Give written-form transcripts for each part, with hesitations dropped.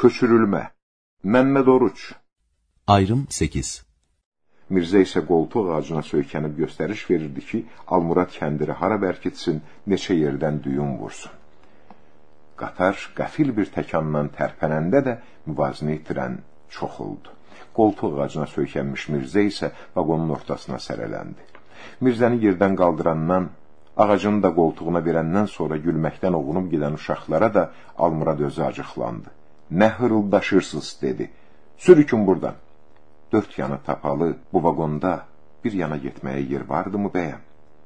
Köçürülmə. Məmməd Oruç. Ayrım 8. Mirzə isə qoltuq ağacına söykənib göstəriş verirdi ki, Almurad kəndiri hara bərkitsin, neçə yerdən düyün vursun. Qatar qəfil bir təkandan tərpənəndə də müvazini itirən çox oldu. Qoltuq ağacına söykənmiş Mirzə isə vaqonun ortasına sərələndi. Mirzəni yerdən qaldırandan, ağacını da qoltuğuna verəndən sonra gülməkdən oğunub gedən uşaqlara da Almurad özü acıqlandı. Nə hırıldaşırsınız, dedi. Sürükün buradan. 4 yanı tapalı bu vaqonda bir yana getməyə yer vardı mı bəyəm?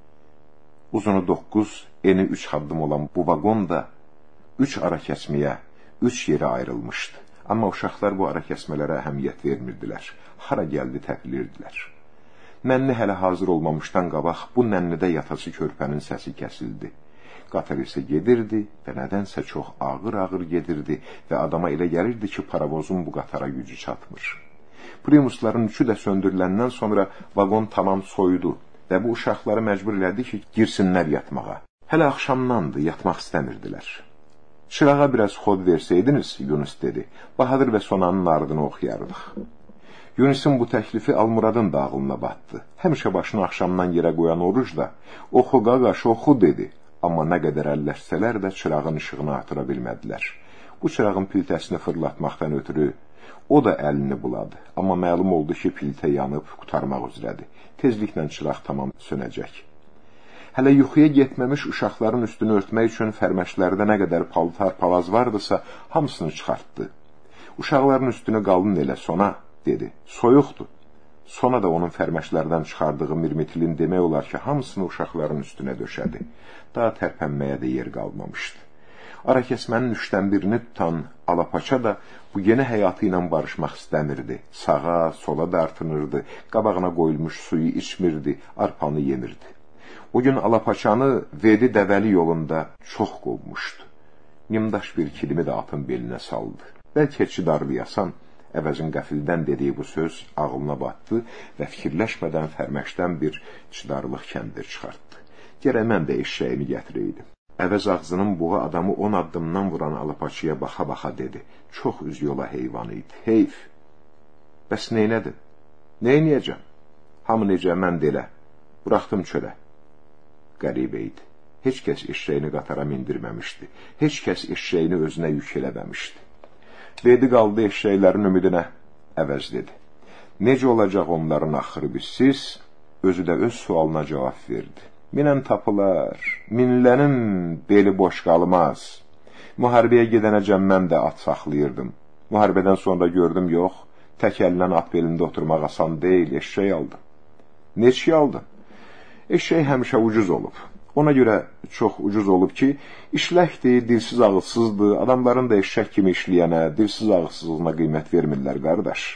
Uzunu 9, eni 3 haddım olan bu vaqon da 3 ara kəsməyə, 3 yerə ayrılmışdı. Amma uşaqlar bu ara kəsmələrə əhəmiyyət vermirdilər. Hara gəldi təpilirdilər. Nənni hələ hazır olmamışdan qabaq bu nənnidə yatası körpənin səsi kəsildi. Qatar isə gedirdi və nədənsə çox ağır-ağır gedirdi və adama elə gəlirdi ki, paravozun bu qatara gücü çatmır. Primusların üçü də söndürüləndən sonra vaqon tamam soyudu və bu uşaqları məcbur elədi ki, girsinlər yatmağa. Hələ axşamdandı, yatmaq istəmirdilər. Çırağa biraz xod versəydiniz, Yunus dedi. Bahadır və Sonanın ardını oxuyardıq. Yunus'un bu təklifi Almuradın da ağlına batdı. Həmişə başını axşamdan yerə qoyan Oruc da, oxu qaqaş, oxu, dedi. Amma nə qədər əlləşsələr də çırağın işığını artıra bilmədilər. Bu çırağın piltəsini fırlatmaqdan ötürü o da əlini buladı. Amma məlum oldu ki, piltə yanıb qutarmaq üzrədir. Tezliklə çıraq tamam sönəcək. Hələ yuxuya getməmiş uşaqların üstünü örtmək üçün fərməşlərdə nə qədər paltar, palaz vardısa, hamısını çıxartdı. Uşaqların üstünü qalın elə, Sona, dedi. Soyuqdur. Sona da onun fərməşlərdən çıxardığı mirmitilin demək olar ki, hamısını uşaqların üstünə döşədi. Daha tərpənməyə də yer qalmamışdı. Ara kəsmənin 3-dən birini tutan Alapaça da bu yeni həyatı ilə barışmaq istəmirdi. Sağa, sola dartınırdı, qabağına qoyulmuş suyu içmirdi, arpanı yemirdi. O gün Alapaçanı Vedi Dəvəli yolunda çox qovmuşdu. Nimdaş bir kilimi də atın belinə saldı. Bəlkə Çidarlıyasan, əvəzin qəfildən dediyi bu söz ağlına batdı və fikirləşmədən fərməşdən bir Çidarlıq kəndir çıxartdı. Gərək mən də eşşəyimi gətirəydim. Əvəz ağzının buğa adamı 10 addımdan vuran Alapaçıya baxa-baxa dedi. Çox üz yola heyvanı idi. Heyf. Bəs neynədir? Neynəyəcəm? Hamı necə, mən də elə. Buraxdım çölə. Qəribə idi. Heç kəs eşşəyini qatara mindirməmişdi. Heç kəs eşşəyini özünə yük eləməmişdi. Dedi qaldı eşşəklərin ümidinə, əvəz dedi. Necə olacaq onların axırı bizsiz? Özü də öz sualına cavab verdi. Minən tapılar, minlənin beli boş qalmaz. Müharibəyə gedənəcəm mən də at saxlayırdım. Müharibədən sonra gördüm, yox, tək əllə at belində oturmaq asan deyil, eşşək aldım. Neçə aldın? Eşşək həmişə ucuz olub. Ona görə çox ucuz olub ki, işləkdir, dilsiz ağılsızdır, adamların da eşşək kimi işləyənə, dilsiz ağılsızlığına qiymət vermirlər, qardaş.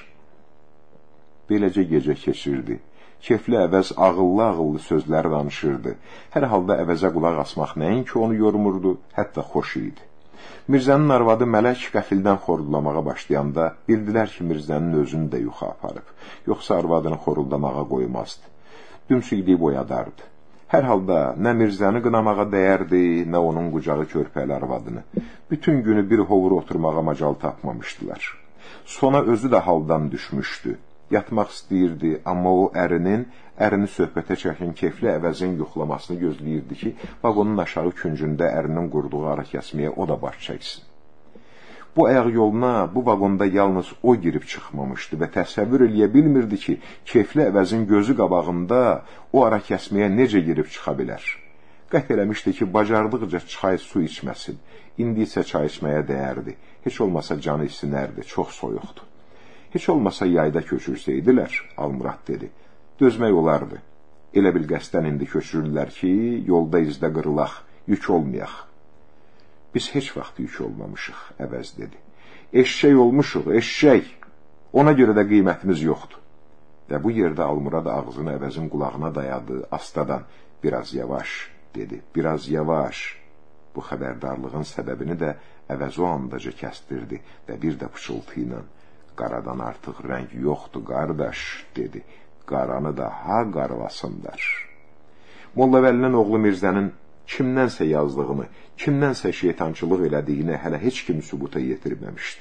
Beləcə gecə keçirdi. Kefli əvəz ağıllı-ağıllı sözlər danışırdı. Hər halda əvəzə qulaq asmaq nəinki onu yormurdu, hətta xoş idi. Mirzənin arvadı Mələk qəfildən xoruldamağa başlayanda bildilər ki, Mirzənin özünü də yuxa aparıb. Yoxsa arvadını xoruldamağa qoymazdı. Dümsüqliyi boyadardı. Hər halda nə Mirzəni qınamağa dəyərdi, nə onun qucağı körpəli arvadını. Bütün günü bir hovura oturmağa macal tapmamışdılar. Sona özü də haldan düşmüşdü. Yatmaq istəyirdi, amma o ərini söhbətə çəkin kefli əvəzin yoxlamasını gözləyirdi ki, vaqonun aşağı küncündə ərinin qurduğu ara kəsməyə o da baş çəksin. Bu ayaq yoluna bu vaqonda yalnız o girib çıxmamışdı və təsəvvür eləyə bilmirdi ki, kefli əvəzin gözü qabağında o ara kəsməyə necə girib çıxa bilər. Qət eləmişdi ki, bacardıqca çay su içməsin, indi isə çay içməyə dəyərdi, heç olmasa canı isinərdi, çox soyuqdu. Heç olmasa yayda köçürsəydilər, Almurad dedi. Dözmək olardı. Elə bil qəsdən indi köçürürlər ki, yolda izdə qırılaq, yük olmayaq. Biz heç vaxt yük olmamışıq, əvəz dedi. Eşşək olmuşuq, eşşək. Ona görə də qiymətimiz yoxdur. Və bu yerdə Almurad ağzını əvəzin qulağına dayadı, astadan. Biraz yavaş, dedi, biraz yavaş. Bu xəbərdarlığın səbəbini də əvəz o andaca kəstirdi və bir də pıçıltı ilə. Qaradan artıq rəng yoxdur, qardaş, dedi. Qaranı da ha qarvasınlar. Molla Vəlinin oğlu Mirzənin kimdənsə yazdığını, kimdənsə şeytançılıq elədiyini hələ heç kim sübuta yetirməmişdi.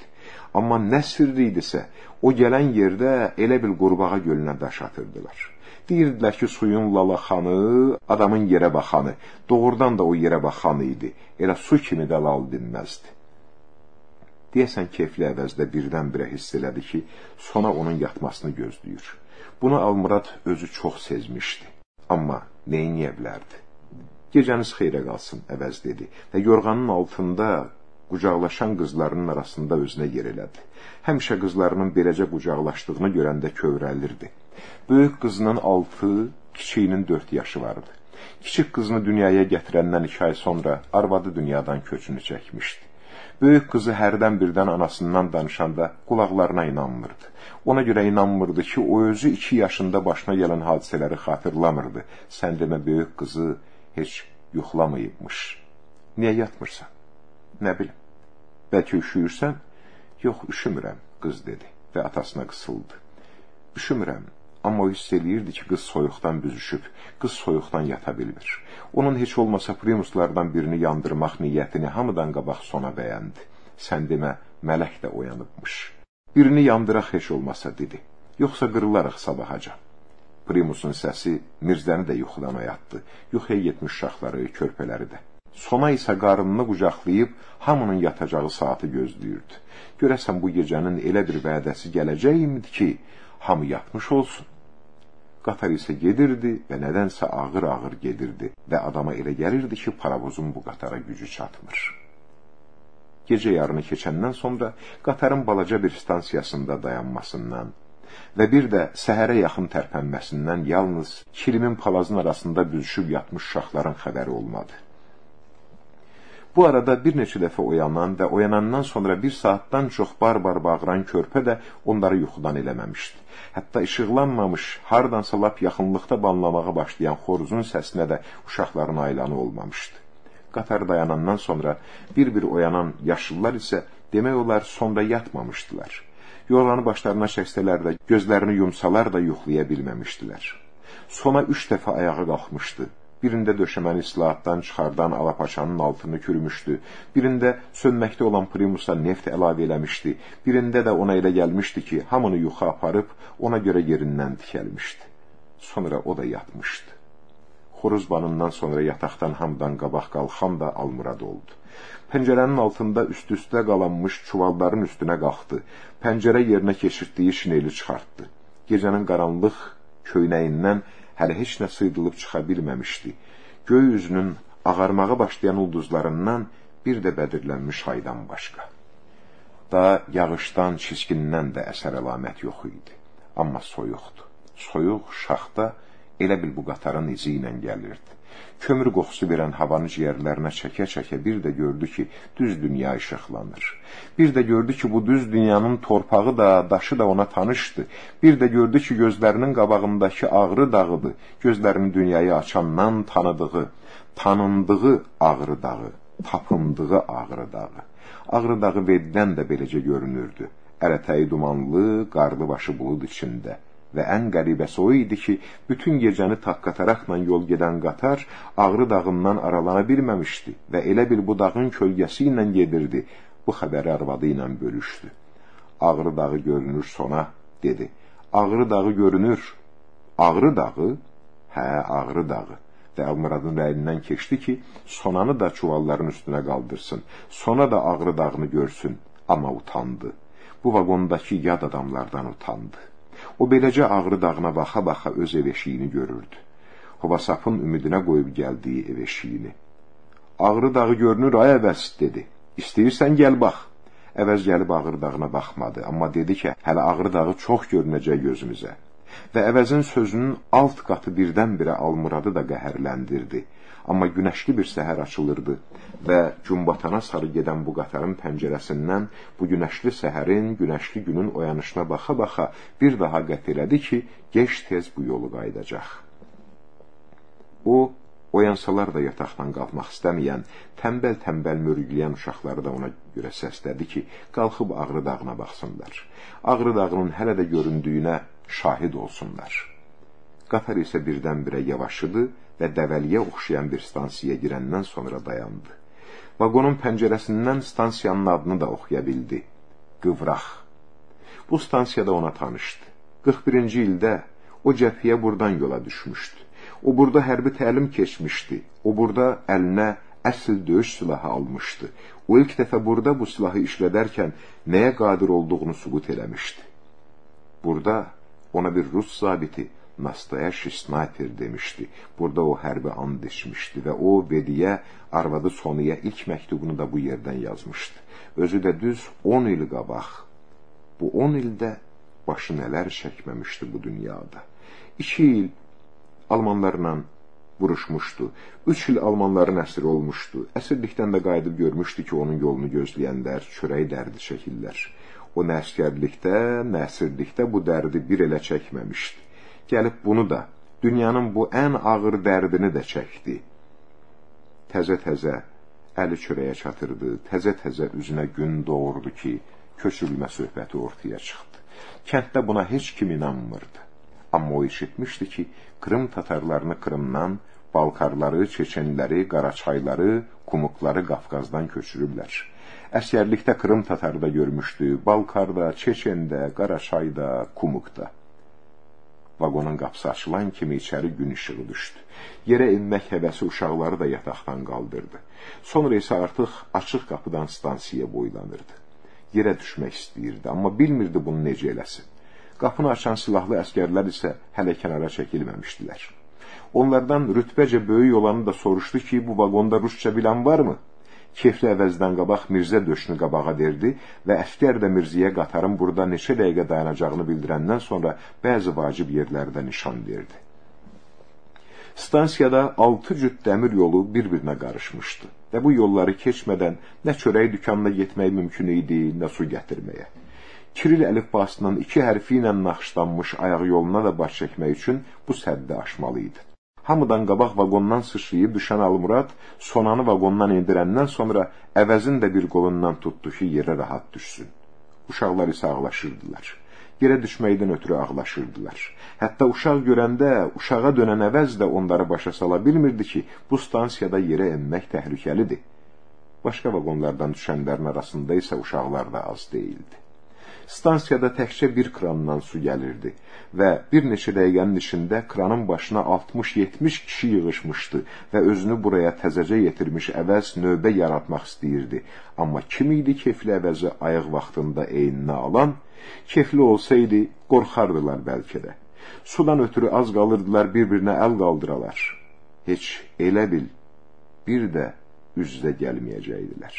Amma nə sirri idisə, o gələn yerdə elə bil qurbağa gölünə daş atırdılar. Deyirdilər ki, suyun lalaxanı, adamın yerə baxanı, doğrudan da o yerə baxan idi, elə su kimi də lal dinməzdi. Deyəsən keyfli əvəzdə birdən-birə hiss elədi ki, sona onun yatmasını gözləyir. Bunu Almurad özü çox sezmişdi. Amma neyniyə bilərdi? Gecəniz xeyrə qalsın, əvəz dedi və yorğanın altında qucaqlaşan qızlarının arasında özünə yer elədi. Həmişə qızlarının beləcə qucaqlaşdığını görəndə kövrəlirdi. Böyük qızının 6, kiçiyinin 4 yaşı vardı. Kiçik qızını dünyaya gətirəndən 2 ay sonra arvadı dünyadan köçünü çəkmişdi. Böyük qızı hərdən birdən anasından danışanda qulaqlarına inanmırdı. Ona görə inanmırdı ki, o özü 2 yaşında başına gələn hadisələri xatırlamırdı. Sən demə, böyük qızı heç yuxlamayıbmış. Niyə yatmırsan? Nə bilim. Bəlkə üşüyürsən? Yox, üşümürəm, qız dedi və atasına qısıldı. Üşümürəm, amma o hiss eləyirdi ki, qız soyuqdan büzüşüb, qız soyuqdan yata bilmir. Onun heç olmasa primuslardan birini yandırmaq niyyətini hamıdan qabaq sona bəyəndi. Sən demə, mələk də oyanıbmış. Birini yandıraq heç olmasa, dedi. Yoxsa qırılarıq sabahaca. Primusun səsi Mirzəni də yuxudan oyatdı. Yuxuya getmiş uşaqları, körpələri də. Sona isə qarnını qucaqlayıb hamının yatacağı saatı gözləyirdi. Görəsən bu gecənin elə bir vədəsi gələcəkmidi ki, hamı yatmış olsun. Qatar isə gedirdi və nədənsə ağır-ağır gedirdi və adama elə gəlirdi ki, paravozun bu qatara gücü çatmır. Gecə yarını keçəndən sonra qatarın balaca bir stansiyasında dayanmasından və bir də səhərə yaxın tərpənməsindən yalnız kilimin palazın arasında büzüşüb yatmış uşaqların xəbəri olmadı. Bu arada bir neçə dəfə oyanan və oyanandan sonra 1 saatdan çox bar-bar bağıran körpə də onları yuxudan eləməmişdi. Hətta işıqlanmamış, hardansa lap yaxınlıqda banlamağa başlayan xoruzun səsinə də uşaqların aylanı olmamışdı. Qatar dayanandan sonra bir-bir oyanan yaşlılar isə demək olar sonra yatmamışdılar. Yorğanı başlarına çəksələr də, gözlərini yumsalar da yuxlaya bilməmişdilər. Sona 3 dəfə ayağa qalxmışdı. Birində döşəməni islahatdan çıxardan alapaçanın altını kürümüşdü. Birində sönməkdə olan primusa neft əlavə eləmişdi. Birində də ona elə gəlmişdi ki, hamını yuxu aparıb ona görə yerindən dikəlmişdi. Sonra o da yatmışdı. Xoruz banından sonra yataqdan hamdan qabaq qalxan da Almurad oldu. Pəncərənin altında üst-üstə qalanmış çuvalların üstünə qalxdı. Pəncərə yerinə keçirtdiyi şineli çıxartdı. Gecənin qaranlıq köynəyindən hələ heç nə sıydılıb çıxa bilməmişdi. Göy üzünün ağarmağa başlayan ulduzlarından bir də bədirlənmiş aydan başqa. Da yağışdan, çiskindən də əsər əlamət yox idi. Amma soyuqdu. Soyuq şaxta elə bil bu qatarın izi ilə gəlirdi. Kömür qoxusu verən havanı ciyərlərinə çəkə-çəkə bir də gördü ki, düz dünya işıqlanır. Bir də gördü ki, bu düz dünyanın torpağı da, daşı da ona tanışdı. Bir də gördü ki, gözlərinin qabağındakı Ağrı dağıdır. Gözlərini dünyaya açandan tanındığı Ağrı dağı, tapındığı Ağrı dağı. Ağrı dağı veddən də beləcə görünürdü. Ərətəyi dumanlı, qarlı başı bulud içində. Və ən qəribəsi o idi ki, bütün gecəni taqqataraqla yol gedən qatar Ağrı dağından aralana bilməmişdi və elə bil bu dağın kölgəsi ilə gedirdi. Bu xəbəri arvadı ilə bölüşdü. Ağrı dağı görünür sona, dedi. Ağrı dağı görünür. Ağrı dağı? Hə, Ağrı dağı. Və Almuradın rəyindən keçdi ki, sonanı da çuvalların üstünə qaldırsın. Sona da Ağrı dağını görsün. Amma utandı. Bu vagondakı yad adamlardan utandı. O beləcə Ağrı dağına baxa-baxa öz ev eşiyini görürdü. Hovasapın ümidinə qoyub gəldiyi ev eşiyini. Ağrı dağı görünür, ay əvəz, dedi. İstəyirsən gəl bax. Əvəz gəlib Ağrı dağına baxmadı, amma dedi ki, hələ Ağrı dağı çox görünəcək gözümüzə. Və əvəzin sözünün alt qatı birdən-birə Almuradı da qəhərləndirdi. Amma günəşli bir səhər açılırdı və günbatana sarı gedən bu qatarın pəncərəsindən bu günəşli səhərin, günəşli günün oyanışına baxa-baxa bir daha qət elədi ki, gec-tez bu yolu qaydacaq. O, oyansalar da yataqdan qalxmaq istəməyən, tənbəl-tənbəl mürgüləyən uşaqları da ona görə səslədi ki, qalxıb Ağrı dağına baxsınlar. Ağrı dağının hələ də göründüyünə şahid olsunlar. Qatar isə birdən-birə yavaşıdı və dəvəliyə oxşayan bir stansiyaya girəndən sonra dayandı. Vagonun pəncərəsindən stansiyanın adını da oxuya bildi. Qıvraq. Bu stansiyada ona tanışdı. 41-ci ildə o cəbhəyə buradan yola düşmüşdü. O burada hərbi təlim keçmişdi. O burada əlinə əsl döyüş silahı almışdı. O ilk dəfə burada bu silahı işlədərkən nəyə qadir olduğunu sübut eləmişdi. Burada ona bir Rus zabiti Nastayaşi Snayper demişdi. Burada o hərbi and içmişdi və o Vediyə, arvadı Soniya ilk məktubunu da bu yerdən yazmışdı. Özü də düz 10 il qabaq. Bu 10 ildə başı nələr çəkməmişdi bu dünyada. 2 il Almanlarla vuruşmuşdu. 3 il Almanların əsiri olmuşdu. Əsirlikdən də qayıdıb görmüşdü ki, onun yolunu gözləyənlər çörək dərdi çəkirlər. O nə əskərlikdə, nə əsirlikdə bu dərdi bir elə çəkməmişdi. Gəlib bunu da, dünyanın bu ən ağır dərdini də çəkdi. Təzə-təzə əli çörəyə çatırdı, təzə-təzə üzünə gün doğurdu ki, köçürülmə söhbəti ortaya çıxdı. Kənddə buna heç kim inanmırdı. Amma o eşitmişdi ki, Krım tatarlarını Krımdan, Balkarları, Çeçenləri, Qaraçayları, Kumukları Qafqazdan köçürüblər. Əskərlikdə Krım tatarı da görmüşdü, Balkarda, Çeçendə, Qaraçayda, Kumukda. Vagonun qapısı açılan kimi içəri gün işığı düşdü. Yerə inmək həvəsi uşaqları da yataqdan qaldırdı. Sonra isə artıq açıq qapıdan stansiyaya boylanırdı. Yerə düşmək istəyirdi, amma bilmirdi bunu necə eləsin. Qapını açan silahlı əskərlər isə hələ kənara çəkilməmişdilər. Onlardan rütbəcə böyük olanı da soruşdu ki, bu vagonda rusça bilən varmı? Kefli əvəzdən qabaq Mirzə döşünü qabağa verdi və əskər də Mirzəyə qatarın burada neçə dəqiqə dayanacağını bildirəndən sonra bəzi vacib yerlərdə nişan verdi. Stansiyada 6 cüt dəmir yolu bir-birinə qarışmışdı və bu yolları keçmədən nə çörək dükanına getmək mümkün idi, nə su gətirməyə. Kiril əlifbasının 2 hərfi ilə naxışlanmış ayaq yoluna da baş çəkmək üçün bu səddi aşmalı idi. Hamıdan qabaq vagondan sıçrayıb düşən Almurad Sonanı vagondan indirəndən sonra əvəzin də bir qolundan tutdu ki, yerə rahat düşsün. Uşaqlar isə ağlaşırdılar. Yerə düşməkdən ötürü ağlaşırdılar. Hətta uşaq görəndə uşağa dönən əvəz də onları başa sala bilmirdi ki, bu stansiyada yerə enmək təhlükəlidir. Başqa vagonlardan düşənlərin arasında isə uşaqlar da az deyildi. Stansiyada təkcə bir krandan su gəlirdi və bir neçə dəqiqənin içində kranın başına 60-70 kişi yığışmışdı və özünü buraya təzəcə yetirmiş əvəz növbə yaratmaq istəyirdi. Amma kim idi kefli əvəzi ayıq vaxtında eyninə alan? Kefli olsaydı, qorxardılar bəlkə də. Sudan ötürü az qalırdılar bir-birinə əl qaldıralar. Heç elə bil, bir də üzdə gəlməyəcəkdilər.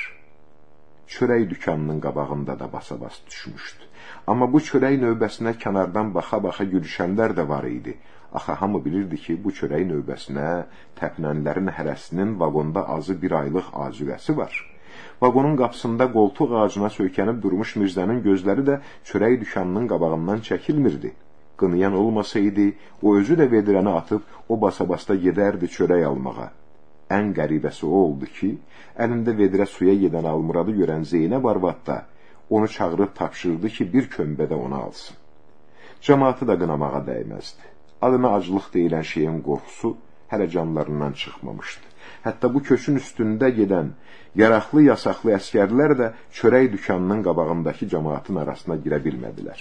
Çörək dükanının qabağında da basa-bas düşmüşdü. Amma bu çörək növbəsinə kənardan baxa-baxa gülüşənlər də var idi. Axı hamı bilirdi ki, bu çörək növbəsinə təpinənlərin hərəsinin vagonda azı bir aylıq acüləsi var. Vagonun qapısında qoltuq ağacına söykənib durmuş Mirzənin gözləri də çörək dükanının qabağından çəkilmirdi. Qınayan olmasaydı, o özü də vedirəni atıb o basa-basta gedərdi çörək almağa. Ən qəribəsi o oldu ki, əlində vedirə suya gedən Almuradı görən Zeynəb arvad da onu çağırıb tapşırdı ki, bir kömbədə onu alsın. Cəmaatı da qınamağa dəyməzdi. Adına acılıq deyilən şeyin qorxusu hələ canlarından çıxmamışdı. Hətta bu köçün üstündə gedən yaraqlı yasaqlı əskərlər də çörək dükanının qabağındakı cəmaatın arasına girə bilmədilər.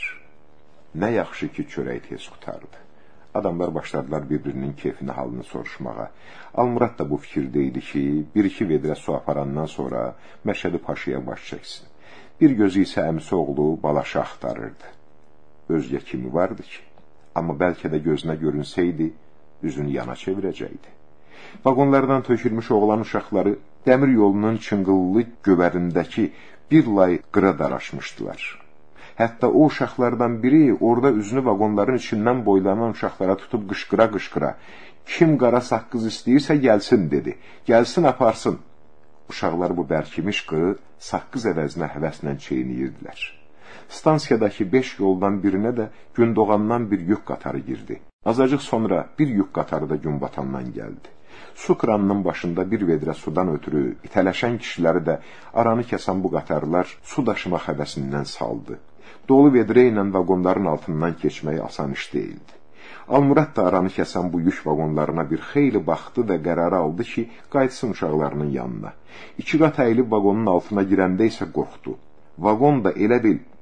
Nə yaxşı ki, çörək tez qutardı. Adamlar başladılar bir-birinin keyfini, halını soruşmağa. Almurad da bu fikirdə idi ki, bir-iki vedrə su aparandan sonra Məşədi Paşaya baş çəksin. Bir gözü isə əmisi oğlu Balaşa axtarırdı. Özgə kimi vardı ki, amma bəlkə də gözünə görünsəydi, üzünü yana çevirəcəkdi. Vagonlardan tökülmüş oğlan uşaqları dəmir yolunun çıngıllı gövərindəki bir lay qıra daraşmışdılar. Hətta o uşaqlardan biri orada üzünü vagonların içindən boylanan uşaqlara tutub qışqıra-qışqıra, kim qara saqqız istəyirsə gəlsin dedi, gəlsin aparsın. Uşaqlar bu bərkimiş qırı saqqız əvəzinə həvəslə çeyniyirdilər. Stansiyadakı 5 yoldan birinə də gün doğandan bir yük qatarı girdi. Azacıq sonra bir yük qatarı da gün batandan gəldi. Su kranının başında bir vedrə sudan ötürü itələşən kişiləri də aranı kəsən bu qatarlar su daşıma həvəsindən saldı. Dolu vedrə ilə vagonların altından keçməyi asan iş deyildi. Almurad da aranı kəsən bu yük vagonlarına bir xeyli baxdı və qərarı aldı ki, qayıtsın uşaqlarının yanına. 2 qat əyilib vagonun altına girəndə isə qorxdu. Vagon da elə bil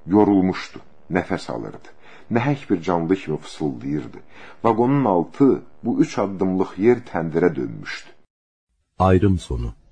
Yorulmuşdu, nəfəs alırdı. Nəhəng bir canlı kimi fısıldayırdı. Vaqonun altı bu 3 addımlıq yer təndirə dönmüşdü. Ayrım sonu.